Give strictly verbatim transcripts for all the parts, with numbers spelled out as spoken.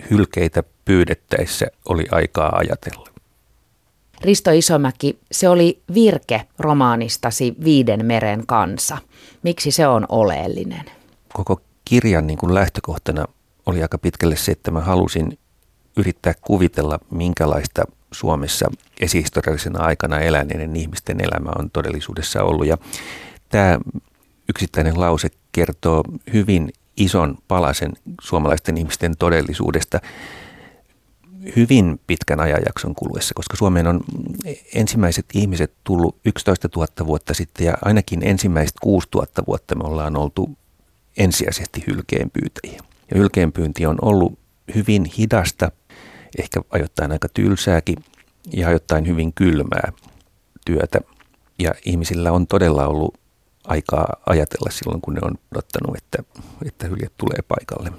hylkeitä pyydettäessä oli aikaa ajatella. Risto Isomäki, se oli virke romaanistasi Viiden meren kansa. Miksi se on oleellinen? Koko kirjan niin kuin lähtökohtana oli aika pitkälle se, että mä halusin yrittää kuvitella, minkälaista Suomessa esihistoriallisena aikana eläneiden ihmisten elämä on todellisuudessa ollut. Ja tämä yksittäinen lause kertoo hyvin ison palasen suomalaisten ihmisten todellisuudesta hyvin pitkän ajanjakson kuluessa, koska Suomeen on ensimmäiset ihmiset tullut yksitoistatuhatta vuotta sitten ja ainakin ensimmäiset kuusituhatta vuotta me ollaan oltu ensisijaisesti hylkeenpyytäjiä. Ja hylkeenpyynti on ollut hyvin hidasta, ehkä ajoittain aika tylsääkin ja ajoittain hyvin kylmää työtä. Ja ihmisillä on todella ollut aikaa ajatella silloin, kun ne on odottanut, että, että hyljeet tulee paikalle.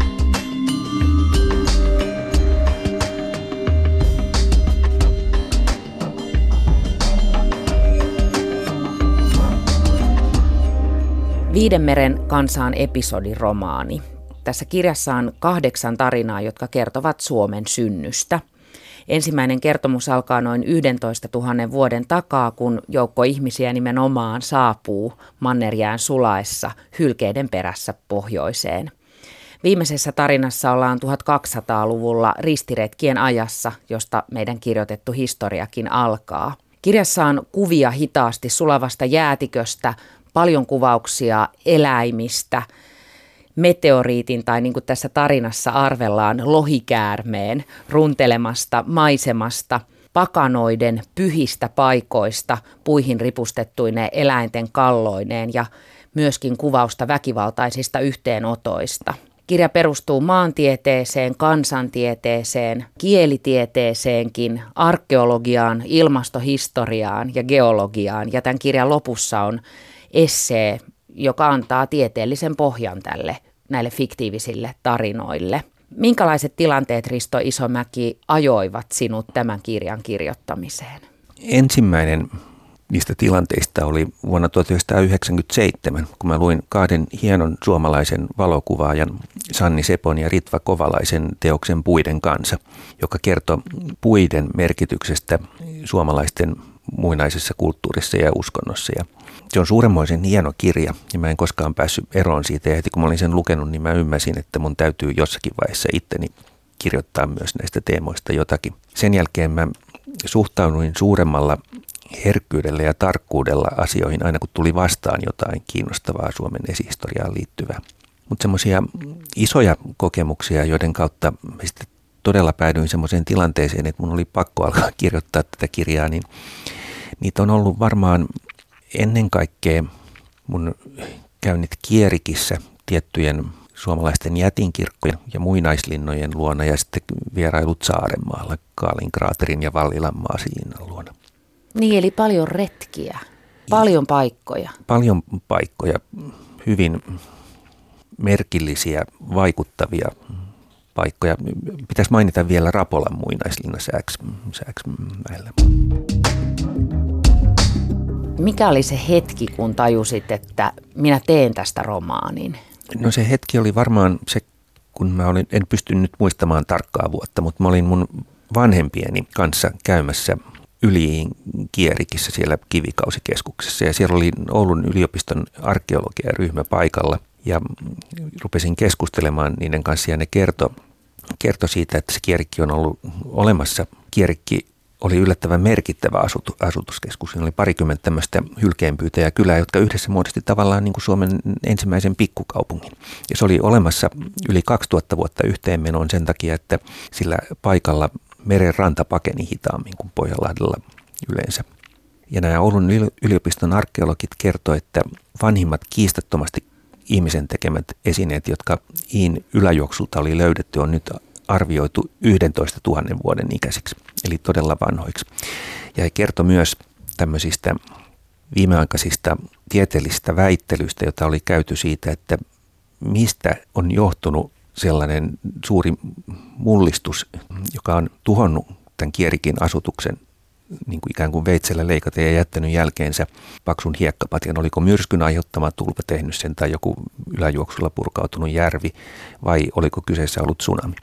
Viiden meren kansa on episodiromaani. Tässä kirjassa on kahdeksan tarinaa, jotka kertovat Suomen synnystä. Ensimmäinen kertomus alkaa noin yksitoista tuhatta vuoden takaa, kun joukko ihmisiä nimenomaan saapuu mannerjään sulaessa hylkeiden perässä pohjoiseen. Viimeisessä tarinassa ollaan tuhatkaksisataaluvulla ristiretkien ajassa, josta meidän kirjoitettu historiakin alkaa. Kirjassa on kuvia hitaasti sulavasta jäätiköstä, paljon kuvauksia eläimistä, meteoriitin tai niin kuin tässä tarinassa arvellaan lohikäärmeen runtelemasta maisemasta, pakanoiden pyhistä paikoista, puihin ripustettuineen eläinten kalloineen ja myöskin kuvausta väkivaltaisista yhteenotoista. Kirja perustuu maantieteeseen, kansantieteeseen, kielitieteeseenkin, arkeologiaan, ilmastohistoriaan ja geologiaan. Ja tämän kirjan lopussa on essee, joka antaa tieteellisen pohjan tälle, näille fiktiivisille tarinoille. Minkälaiset tilanteet, Risto Isomäki, ajoivat sinut tämän kirjan kirjoittamiseen? Ensimmäinen niistä tilanteista oli vuonna tuhatyhdeksänsataayhdeksänkymmentäseitsemän, kun mä luin kahden hienon suomalaisen valokuvaajan Sanni Sepon ja Ritva Kovalaisen teoksen Puiden kansa, joka kertoi puiden merkityksestä suomalaisten muinaisessa kulttuurissa ja uskonnossa. Ja se on suuremmoisen hieno kirja ja mä en koskaan päässyt eroon siitä. Ja heti kun mä olin sen lukenut, niin mä ymmärsin, että mun täytyy jossakin vaiheessa itteni kirjoittaa myös näistä teemoista jotakin. Sen jälkeen mä suhtauduin suuremmalla herkkyydellä ja tarkkuudella asioihin aina kun tuli vastaan jotain kiinnostavaa Suomen esihistoriaan liittyvää. Mutta semmoisia isoja kokemuksia, joiden kautta sitten todella päädyin semmoiseen tilanteeseen, että mun oli pakko alkaa kirjoittaa tätä kirjaa, niin niitä on ollut varmaan ennen kaikkea mun käynnit Kierikissä tiettyjen suomalaisten jätinkirkkojen ja muinaislinnojen luona ja sitten vierailut Saarenmaalla Kaalin kraaterin ja Vallilan maasilinnan luona. Niin, eli paljon retkiä, paljon paikkoja. Paljon paikkoja, hyvin merkillisiä, vaikuttavia paikkoja. Pitäisi mainita vielä Rapolan muinaislinna Sääksmäellä. Mikä oli se hetki, kun tajusit, että minä teen tästä romaanin? No se hetki oli varmaan se, kun mä olin, en pystynyt nyt muistamaan tarkkaa vuotta, mutta mä olin mun vanhempieni kanssa käymässä Yliin Kierikissä siellä kivikausikeskuksessa ja siellä oli Oulun yliopiston arkeologiaryhmä paikalla ja rupesin keskustelemaan niiden kanssa ja ne kertoi kertoi siitä, että se Kierikki on ollut olemassa. Kierikki oli yllättävän merkittävä asutu, asutuskeskus. Siinä oli parikymmentä tämmöistä hylkeenpyytäjäkylää, jotka yhdessä muodosti tavallaan niin kuin Suomen ensimmäisen pikkukaupungin. Ja se oli olemassa yli kaksituhatta vuotta yhteenmenoon sen takia, että sillä paikalla meren ranta pakeni hitaammin kuin Pohjanlahdella yleensä. Ja nämä Oulun yliopiston arkeologit kertoivat, että vanhimmat kiistattomasti ihmisen tekemät esineet, jotka Iin yläjuoksulta oli löydetty, on nyt arvioitu yksitoista tuhatta vuoden ikäisiksi, eli todella vanhoiksi. Ja he kertoi myös tämmöisistä viimeaikaisista tieteellisistä väittelyistä, joita oli käyty siitä, että mistä on johtunut sellainen suuri mullistus, joka on tuhonnut tämän Kierikin asutuksen niin kuin ikään kuin veitsellä leikaten ja jättänyt jälkeensä paksun hiekkapatjan. Oliko myrskyn aiheuttama tulva tehnyt sen tai joku yläjuoksulla purkautunut järvi vai oliko kyseessä ollut tsunami?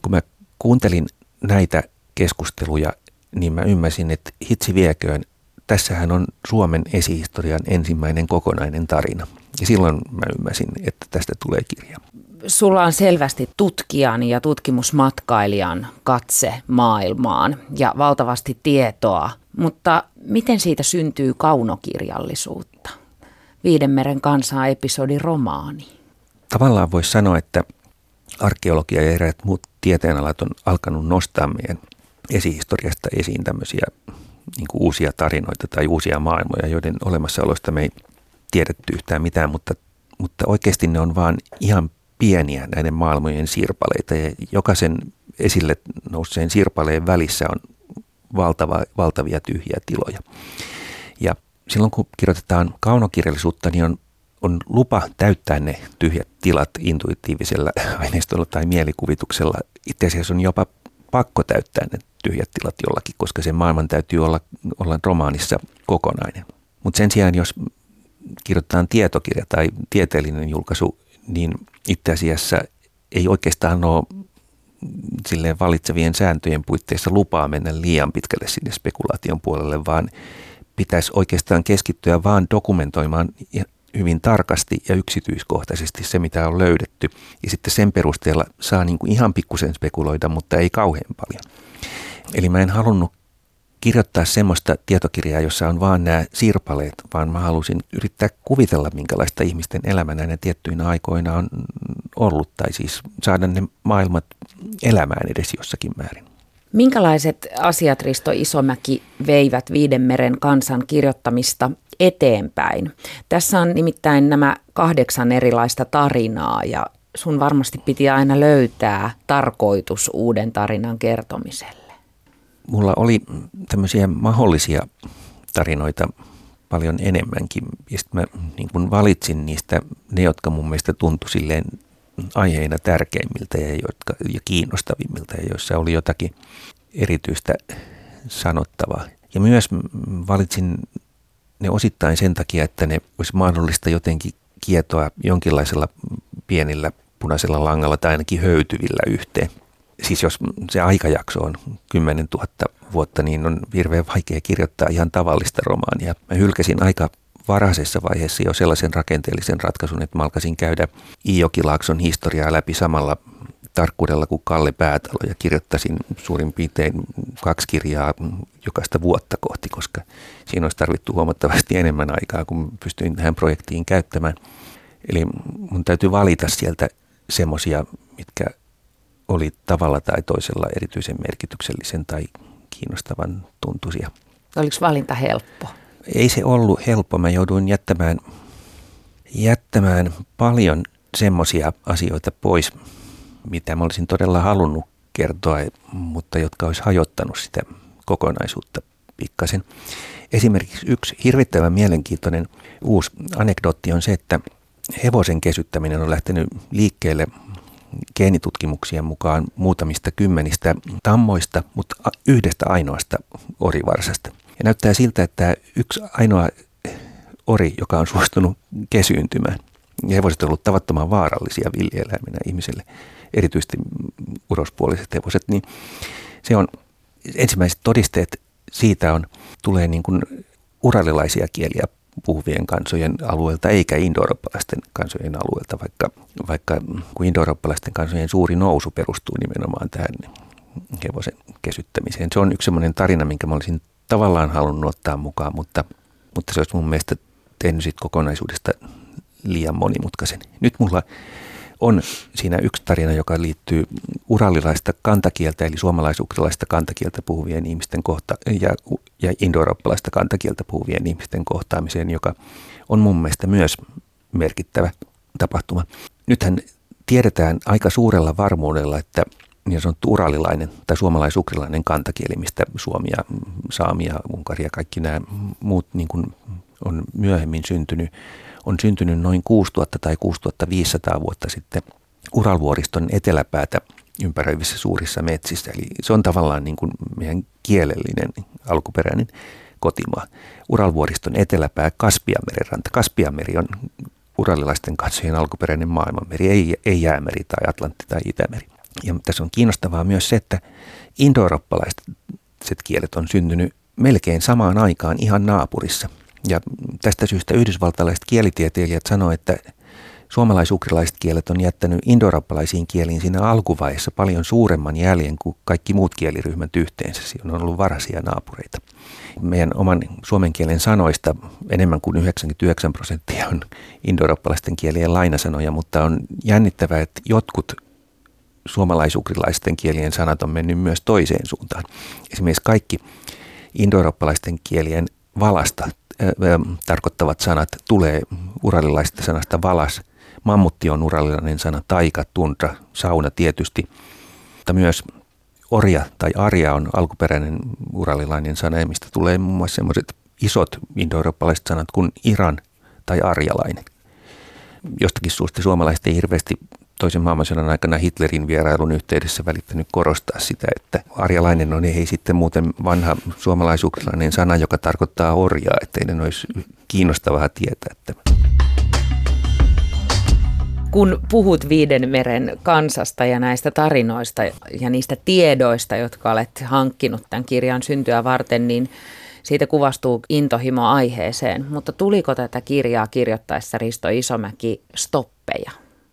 kun mä kuuntelin näitä keskusteluja, niin mä ymmärsin, että hitsi vieköön, tässähän on Suomen esihistorian ensimmäinen kokonainen tarina. Ja silloin mä ymmärsin, että tästä tulee kirja. Sulla on selvästi tutkijan ja tutkimusmatkailijan katse maailmaan ja valtavasti tietoa, mutta miten siitä syntyy kaunokirjallisuutta? Viidenmeren kansaa episodi romaani. Tavallaan voisi sanoa, että arkeologia ja eräät muut tieteenalat on alkanut nostaa meidän esihistoriasta esiin tämmöisiä niin kuin uusia tarinoita tai uusia maailmoja, joiden olemassaolosta me ei tiedetty yhtään mitään, mutta, mutta oikeasti ne on vaan ihan pieniä näiden maailmojen sirpaleita ja jokaisen esille nousseen sirpaleen välissä on valtava, valtavia tyhjiä tiloja. Ja silloin kun kirjoitetaan kaunokirjallisuutta, niin on, on lupa täyttää ne tyhjät tilat intuitiivisella aineistolla tai mielikuvituksella. Itse asiassa on jopa pakko täyttää ne tyhjät tilat jollakin, koska sen maailman täytyy olla, olla romaanissa kokonainen. Mutta sen sijaan, jos kirjoitetaan tietokirja tai tieteellinen julkaisu, niin itse asiassa ei oikeastaan ole silleen valitsevien sääntöjen puitteissa lupaa mennä liian pitkälle sinne spekulaation puolelle, vaan pitäisi oikeastaan keskittyä vaan dokumentoimaan hyvin tarkasti ja yksityiskohtaisesti se, mitä on löydetty. Ja sitten sen perusteella saa niin kuin ihan pikkusen spekuloida, mutta ei kauhean paljon. Eli mä en halunnut kirjoittaa semmoista tietokirjaa, jossa on vaan nämä sirpaleet, vaan mä halusin yrittää kuvitella, minkälaista ihmisten elämä näinä tiettyinä aikoina on ollut, tai siis saada ne maailmat elämään edes jossakin määrin. Minkälaiset asiat, Risto Isomäki, veivät Viidenmeren kansan kirjoittamista eteenpäin? Tässä on nimittäin nämä kahdeksan erilaista tarinaa, ja sun varmasti piti aina löytää tarkoitus uuden tarinan kertomiselle. Mulla oli tämmöisiä mahdollisia tarinoita paljon enemmänkin, ja sitten mä niin kun valitsin niistä ne, jotka mun mielestä tuntui silleen aiheina tärkeimmiltä ja, jotka, ja kiinnostavimmilta, ja joissa oli jotakin erityistä sanottavaa. Ja myös valitsin ne osittain sen takia, että ne olisi mahdollista jotenkin kietoa jonkinlaisella pienillä punaisella langalla tai ainakin höytyvillä yhteen. Siis jos se aikajakso on kymmenen tuhatta vuotta, niin on hirveän vaikea kirjoittaa ihan tavallista romaania. Mä hylkäsin aika varhaisessa vaiheessa jo sellaisen rakenteellisen ratkaisun, että mä alkaisin käydä Iijokilaakson historiaa läpi samalla tarkkuudella kuin Kalle Päätalo ja kirjoittaisin suurin piirtein kaksi kirjaa jokaista vuotta kohti, koska siinä olisi tarvittu huomattavasti enemmän aikaa, kun pystyin tähän projektiin käyttämään. Eli mun täytyy valita sieltä semmoisia, mitkä oli tavalla tai toisella erityisen merkityksellisen tai kiinnostavan tuntuisia. Oliko valinta helppo? Ei se ollut helppo. Mä jouduin jättämään, jättämään paljon semmoisia asioita pois, mitä mä olisin todella halunnut kertoa, mutta jotka olisi hajottanut sitä kokonaisuutta pikkasen. Esimerkiksi yksi hirvittävän mielenkiintoinen uusi anekdootti on se, että hevosen kesyttäminen on lähtenyt liikkeelle geenitutkimuksien mukaan muutamista kymmenistä tammoista, mutta yhdestä ainoasta orivarsasta. Ja näyttää siltä, että yksi ainoa ori, joka on suostunut kesyyntymään, ja hevoset ovat olleet tavattoman vaarallisia villieläiminä ihmiselle, erityisesti urospuoliset hevoset, niin se on ensimmäiset todisteet siitä on, tulee niin kuin uralilaisia kieliä puhuvien kansojen alueelta eikä indoeurooppalaisten kansojen alueelta, vaikka, vaikka kun indoeurooppalaisten kansojen suuri nousu perustuu nimenomaan tähän hevosen kesyttämiseen. Se on yksi sellainen tarina, minkä mä olisin tavallaan halunnut ottaa mukaan, mutta, mutta se olisi mun mielestä tehnyt siitä kokonaisuudesta liian monimutkaisen. Nyt mulla on siinä yksi tarina, joka liittyy uralilaista kantakieltä, eli suomalaisuuksilaista kantakieltä puhuvien ihmisten kohta ja, ja indoeurooppalaista kantakieltä puhuvien ihmisten kohtaamiseen, joka on mun mielestä myös merkittävä tapahtuma. Nythän tiedetään aika suurella varmuudella, että niin sanottu uralilainen tai suomalaisukrilainen kantakieli, mistä suomi ja saami ja unkari ja kaikki nämä muut niin kuin on myöhemmin syntynyt, on syntynyt noin kuusituhatta tai kuusituhattaviisisataa vuotta sitten Uralvuoriston eteläpäätä ympäröivissä suurissa metsissä. Eli se on tavallaan niin kuin meidän kielellinen alkuperäinen kotimaa. Uralvuoriston eteläpää, Kaspianmeren ranta. Kaspianmeri on uralilaisten kansojen alkuperäinen maailmanmeri, ei, ei jäämeri tai Atlantti tai Itämeri. Ja tässä on kiinnostavaa myös se, että indoeurooppalaiset kielet on syntynyt melkein samaan aikaan ihan naapurissa. Ja tästä syystä yhdysvaltalaiset kielitieteilijät sanoivat, että suomalais-ukrilaiset kielet on jättänyt indoeurooppalaisiin kieliin siinä alkuvaiheessa paljon suuremman jäljen kuin kaikki muut kieliryhmät yhteensä. Siinä on ollut varhaisia naapureita. Meidän oman suomen kielen sanoista enemmän kuin yhdeksänkymmentäyhdeksän prosenttia on indoeurooppalaisten kielien lainasanoja, mutta on jännittävää, että jotkut suomalais-ukrilaisten kielien sanat on mennyt myös toiseen suuntaan. Esimerkiksi kaikki indoeurooppalaisten kielien valasta äh, tarkoittavat sanat tulee uralilaisesta sanasta valas. Mammutti on uralilainen sana, taika, tundra, sauna tietysti, mutta myös orja tai arja on alkuperäinen uralilainen sana, mistä tulee muun muassa sellaiset isot indoeurooppalaiset sanat kuin Iran tai arjalainen. Jostakin suusta suomalaiset ei hirveästi toisen maailmansodan aikana Hitlerin vierailun yhteydessä välittänyt korostaa sitä, että arjalainen on ei sitten muuten vanha suomalaisukrilainen sana, joka tarkoittaa orjaa, ettei ne olisi kiinnostavaa tietää. Että kun puhut Viidenmeren kansasta ja näistä tarinoista ja niistä tiedoista, jotka olet hankkinut tämän kirjan syntyä varten, niin siitä kuvastuu intohimo aiheeseen. Mutta tuliko tätä kirjaa kirjoittaessa Risto Isomäki stoppeja?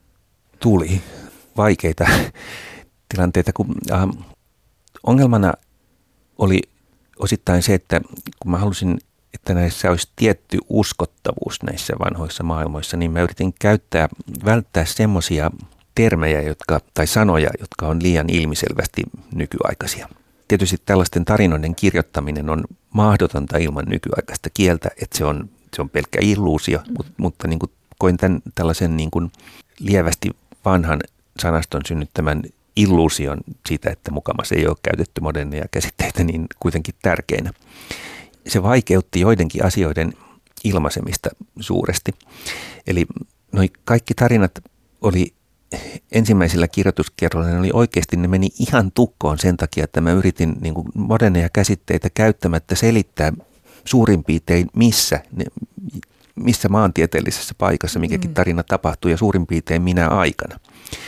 Tuli vaikeita tilanteita, kun äh, ongelmana oli osittain se, että kun mä halusin, että näissä olisi tietty uskottavuus näissä vanhoissa maailmoissa, niin mä yritin käyttää, välttää semmoisia termejä jotka, tai sanoja, jotka on liian ilmiselvästi nykyaikaisia. Tietysti tällaisten tarinoiden kirjoittaminen on mahdotonta ilman nykyaikaista kieltä, että se on, se on pelkkä illuusio, mutta, mutta niin kuin koin tämän, tällaisen niin kuin lievästi vanhan sanaston synnyttämän illuusion siitä, että mukamas ei ole käytetty moderneja käsitteitä, niin kuitenkin tärkeänä. Se vaikeutti joidenkin asioiden ilmaisemista suuresti. Eli noi kaikki tarinat oli ensimmäisellä kirjoituskerralla, ne oli oikeasti, ne meni ihan tukkoon sen takia, että mä yritin niin kuin moderneja käsitteitä käyttämättä selittää suurin piirtein missä, ne, missä maantieteellisessä paikassa mikäkin tarina tapahtui ja suurin piirtein minä aikana.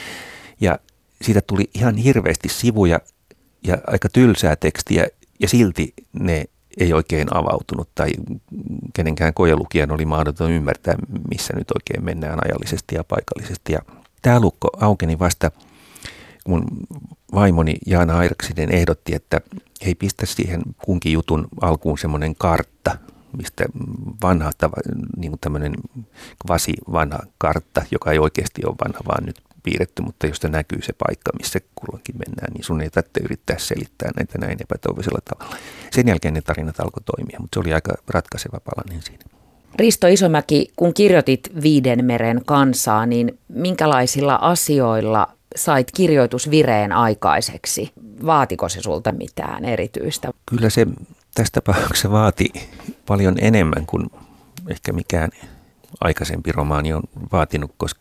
Ja siitä tuli ihan hirveästi sivuja ja aika tylsää tekstiä ja silti ne ei oikein avautunut tai kenenkään koelukijan oli mahdoton ymmärtää, missä nyt oikein mennään ajallisesti ja paikallisesti. Ja tämä lukko aukeni vasta, kun vaimoni Jaana Airaksinen ehdotti, että hei, pistä siihen kunkin jutun alkuun semmoinen kartta, mistä vanha, niin kuin tämmöinen kvasi vanha kartta, joka ei oikeasti ole vanha, vaan nyt piirretty, mutta josta näkyy se paikka, missä kulloinkin mennään, niin sun ei tarvitse yrittää selittää näitä näin epätoivoisella tavalla. Sen jälkeen ne tarinat alkoi toimia, mutta se oli aika ratkaiseva palanen siinä. Risto Isomäki, kun kirjoitit Viidenmeren kansaa, niin minkälaisilla asioilla sait kirjoitusvireen aikaiseksi? Vaatiko se sulta mitään erityistä? Kyllä se tässä tapauksessa vaati paljon enemmän kuin ehkä mikään aikaisempi romaani on vaatinut, koska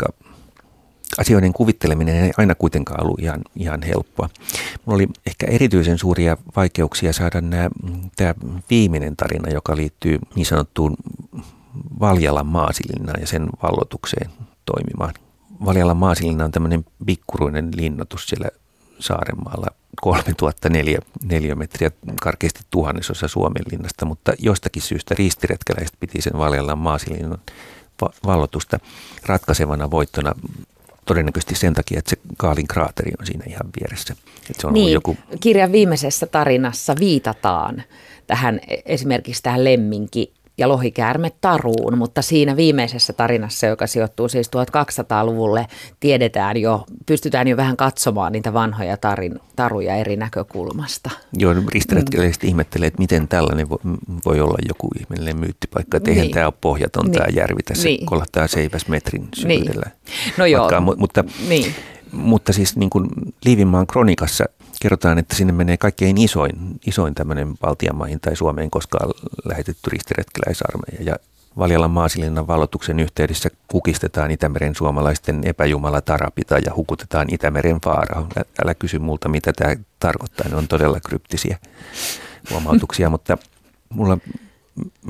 asioiden kuvitteleminen ei aina kuitenkaan ollut ihan, ihan helppoa. Mulla oli ehkä erityisen suuria vaikeuksia saada nämä, tämä viimeinen tarina, joka liittyy niin sanottuun Valjalan maasilinnaan ja sen vallotukseen toimimaan. Valjalan maasilinna on tämmöinen pikkuruinen linnoitus siellä Saarenmaalla, kolmetuhatta neliömetriä, karkeasti tuhannesosa Suomen linnasta, mutta jostakin syystä ristiretkeläiset piti sen Valjalan maasilinnan vallotusta ratkaisevana voittona. Todennäköisesti sen takia, että se Kaalin kraateri on siinä ihan vieressä. Että se on niin, joku... kirjan viimeisessä tarinassa viitataan tähän esimerkiksi tähän lemminki- ja lohikäärmetaruun, mutta siinä viimeisessä tarinassa, joka sijoittuu siis tuhatkaksisataaluvulle, tiedetään jo, pystytään jo vähän katsomaan niitä vanhoja tarin, taruja eri näkökulmasta. Joo, ristiretkeläiset mm. ihmettelee, että miten tällainen voi, voi olla joku ihmeellinen myyttipaikka, että eihän niin. tämä ole pohjaton niin. tämä järvi, tässä niin. kolahtaa seiväs metrin syvyydellä. Niin. No joo. Matkaan, mutta, niin. mutta siis niin kuin Liivinmaan kronikassa kerrotaan, että sinne menee kaikkein isoin, isoin tämmöinen Baltian maihin tai Suomeen koskaan lähetetty ristiretkeläisarmeija. Ja Valjalan maasilinnan vallotuksen yhteydessä kukistetaan Itämeren suomalaisten epäjumala Tarapita ja hukutetaan Itämeren Faarao. Älä kysy multa, mitä tämä tarkoittaa. Ne on todella kryptisiä huomautuksia, mutta mulla meni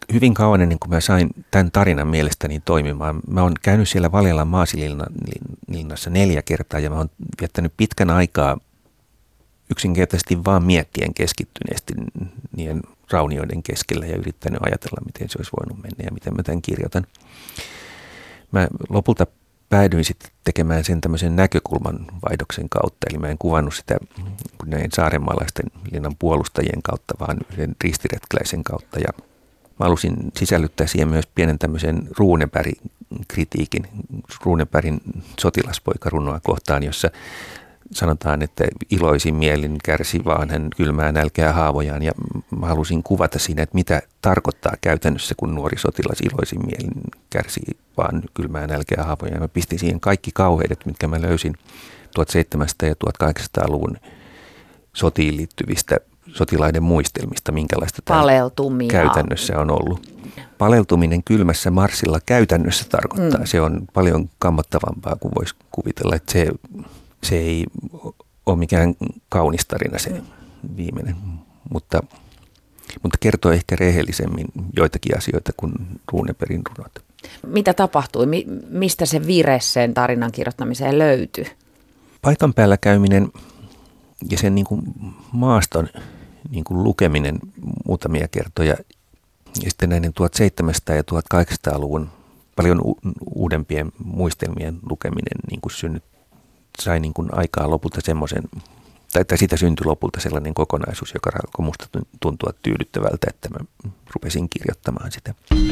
hyvin kauan ennen kuin mä sain tämän tarinan mielestäni toimimaan. Mä oon käynyt siellä Valjalan maasilinnassa neljä kertaa ja mä oon viettänyt pitkän aikaa yksinkertaisesti vaan miettien keskittyneesti niiden raunioiden keskellä ja yrittänyt ajatella, miten se olisi voinut mennä ja miten mä tämän kirjoitan. Mä lopulta päädyin sitten tekemään sen tämmöisen näkökulman vaihdoksen kautta, eli mä en kuvannut sitä näin saarenmaalaisten linnan puolustajien kautta, vaan yhden ristiretkeläisen kautta. Ja mä halusin sisällyttää siihen myös pienen tämmöisen Runeberg-kritiikin, Runebergin sotilaspoikarunoa kohtaan, jossa sanotaan, että iloisin mielin kärsi vaan hän kylmää nälkää haavojaan. Ja mä halusin kuvata siinä, että mitä tarkoittaa käytännössä, kun nuori sotilas iloisin mielin kärsi vaan kylmää nälkää haavojaan. Mä pistin siihen kaikki kauheudet, mitkä mä löysin tuhatseitsemänsataa- ja tuhatkahdeksansataaluvun sotiin liittyvistä sotilaiden muistelmista, minkälaista tämä käytännössä on ollut. Paleltuminen kylmässä marssilla käytännössä tarkoittaa. Mm. Se on paljon kammottavampaa kuin voisi kuvitella, että se... Se ei ole mikään kaunis tarina se viimeinen, mutta, mutta kertoo ehkä rehellisemmin joitakin asioita kuin Runebergin runot. Mitä tapahtui? Mi- mistä se vire sen tarinan kirjoittamiseen löytyi? Paikan päällä käyminen ja sen niin kuin maaston niin kuin lukeminen muutamia kertoja ja sitten näiden tuhatseitsemänsataa- ja tuhatkahdeksansataaluvun paljon u- uudempien muistelmien lukeminen niin kuin synnytti. Sai niin kuin aikaa lopulta semmoisen, tai, tai siitä syntyi lopulta sellainen kokonaisuus, joka alkoi musta tuntua tyydyttävältä, että mä rupesin kirjoittamaan sitä.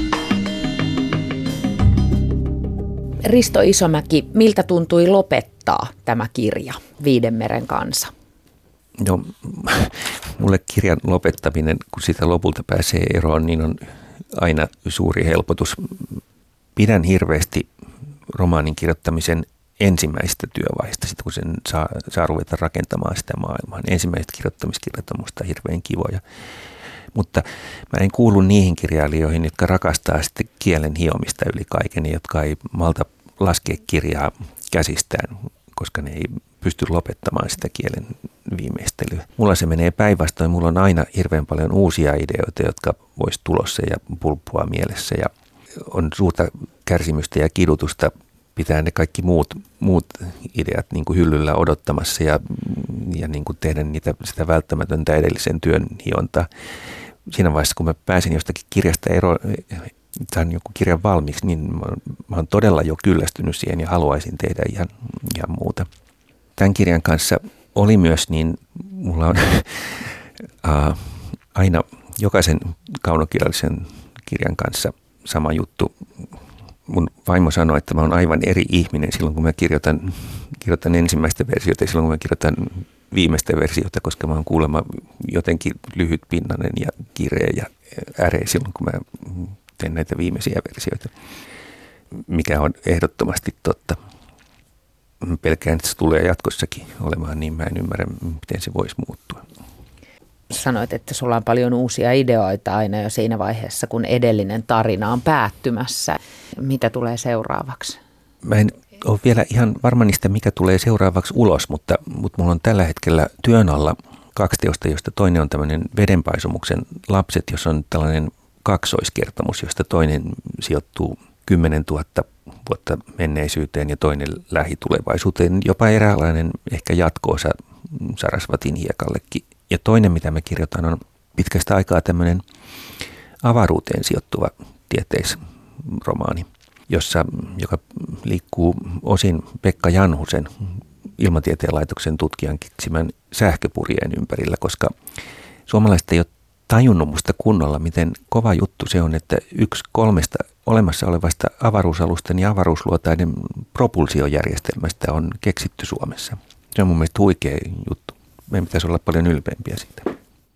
Risto Isomäki, miltä tuntui lopettaa tämä kirja, Viidenmeren kansa? Joo, mulle kirjan lopettaminen, kun sitä lopulta pääsee eroon, niin on aina suuri helpotus. Pidän hirveästi romaanin kirjoittamisen ensimmäistä työvaiheesta, sitten kun sen saa, saa ruveta rakentamaan sitä maailmaa. Ensimmäiset kirjoittamiskirjat on musta hirveän kivoja. Mutta mä en kuulu niihin kirjailijoihin, jotka rakastaa sitten kielen hiomista yli kaiken, jotka ei malta laskea kirjaa käsistään, koska ne ei pysty lopettamaan sitä kielen viimeistelyä. Mulla se menee päinvastoin. Mulla on aina hirveän paljon uusia ideoita, jotka vois tulossa ja pulppua mielessä. Ja on suurta kärsimystä ja kidutusta pitää ne kaikki muut, muut ideat niin kuin hyllyllä odottamassa ja, ja niin kuin tehdä niitä, sitä välttämätöntä edellisen työn hiontaa. Siinä vaiheessa, kun mä pääsin jostakin kirjasta ero, tai joku kirjan valmiiksi, niin mä, mä oon todella jo kyllästynyt siihen ja haluaisin tehdä ihan, ihan muuta. Tämän kirjan kanssa oli myös niin, mulla on uh, aina jokaisen kaunokirjallisen kirjan kanssa sama juttu. Mun vaimo sanoi, että mä oon aivan eri ihminen silloin, kun mä kirjoitan, kirjoitan ensimmäistä versiota ja silloin, kun mä kirjoitan viimeistä versiota, koska mä oon kuulemma jotenkin lyhytpinnainen ja kireä ja äreä silloin, kun mä teen näitä viimeisiä versioita, mikä on ehdottomasti totta. Pelkään, että se tulee jatkossakin olemaan, niin mä en ymmärrä, miten se voisi muuttua. Sanoit, että sulla on paljon uusia ideoita aina jo siinä vaiheessa, kun edellinen tarina on päättymässä. Mitä tulee seuraavaksi? Mä en ole vielä ihan varma niistä, mikä tulee seuraavaksi ulos, mutta, mutta mulla on tällä hetkellä työn alla kaksi teosta, josta toinen on tämmöinen Vedenpaisumuksen lapset, jos on tällainen kaksoiskertomus, josta toinen sijoittuu kymmenen tuhatta vuotta menneisyyteen ja toinen lähitulevaisuuteen. Jopa eräänlainen ehkä jatko-osa Sarasvatin hiekallekin. Ja toinen, mitä mä kirjoitan, on pitkästä aikaa tämmöinen avaruuteen sijoittuva tieteisromaani, jossa, joka liikkuu osin Pekka Janhusen, Ilmatieteen laitoksen tutkijan keksimän sähköpurjeen ympärillä, koska suomalaiset ei ole tajunnut musta kunnolla, miten kova juttu se on, että yksi kolmesta olemassa olevasta avaruusalusten ja avaruusluotaiden propulsiojärjestelmästä on keksitty Suomessa. Se on mun mielestä huikea juttu. Meidän pitäisi olla paljon ylpeämpiä siitä.